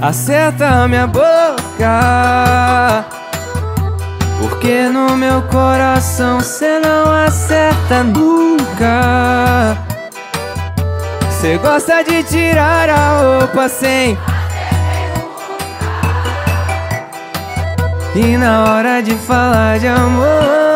acerta a minha boca, porque no meu coração cê não acerta nunca. Cê gosta de tirar a roupa sem e na hora de falar de amor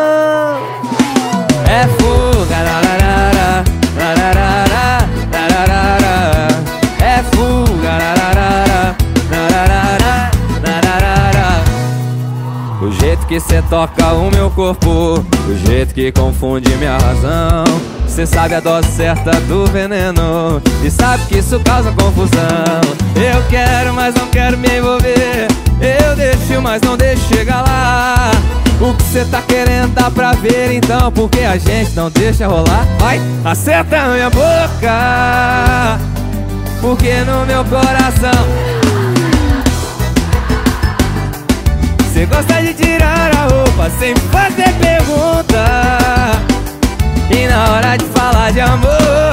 é fuga, lararara, lararara, lararara. É fuga, lararara, lararara, lararara. O jeito que cê toca o meu corpo, o jeito que confunde minha razão. Cê sabe a dose certa do veneno e sabe que isso causa confusão. Eu quero, mas não quero me envolver. Eu deixo, mas não deixo chegar lá. O que cê tá querendo dá pra ver então, porque a gente não deixa rolar. Vai, acerta a minha boca, porque no meu coração cê gosta de tirar a roupa sem fazer pergunta e na hora de falar de amor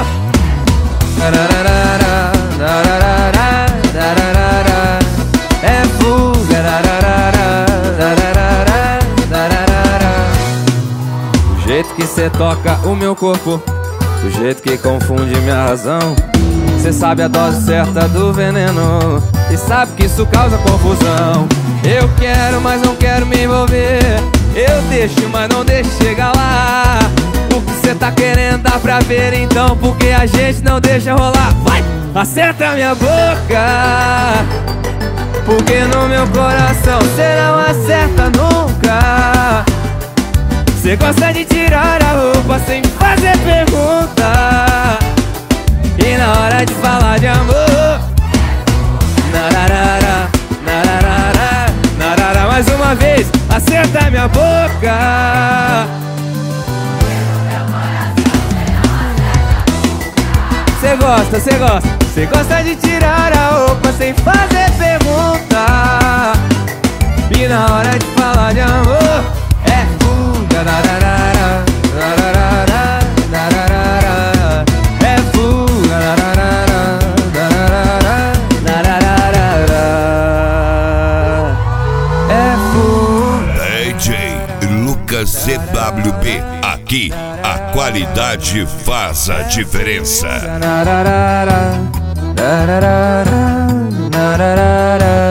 dararara, dararara, dararara. É fuga, dararara, dararara, dararara. O jeito que cê toca o meu corpo, o jeito que confunde minha razão. Cê sabe a dose certa do veneno e sabe que isso causa confusão. Eu quero, mas não quero me envolver. Eu deixo, mas não deixo chegar lá. O que cê tá querendo dá pra ver então, porque a gente não deixa rolar. Vai, acerta a minha boca, porque no meu coração cê não acerta nunca. Cê gosta de tirar a roupa sem fazer pergunta e na hora de falar de amor nararara, nararara, narara. Mais uma vez, acerta minha boca. Cê gosta, cê gosta, cê gosta de tirar a roupa sem fazer pergunta e na hora de falar de amor é fuga, nararara, nararara, nararara. É fuga, nararara, nararara, nararara. É fuga. DJ Lucas CWB, aqui a qualidade faz a diferença. Nararara, nararara, nararara.